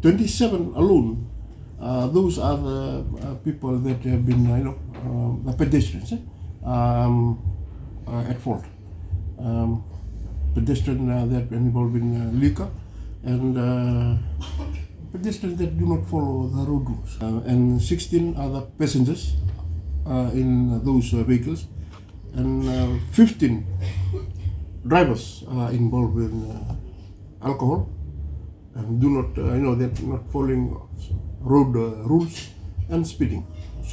27 alone. Those are the people that have been, the pedestrians at fault. Pedestrians that are involved in liquor and pedestrians that do not follow the road rules. And 16 other passengers in those vehicles, and 15 drivers are involved in alcohol and do not, they're not following road rules and speeding.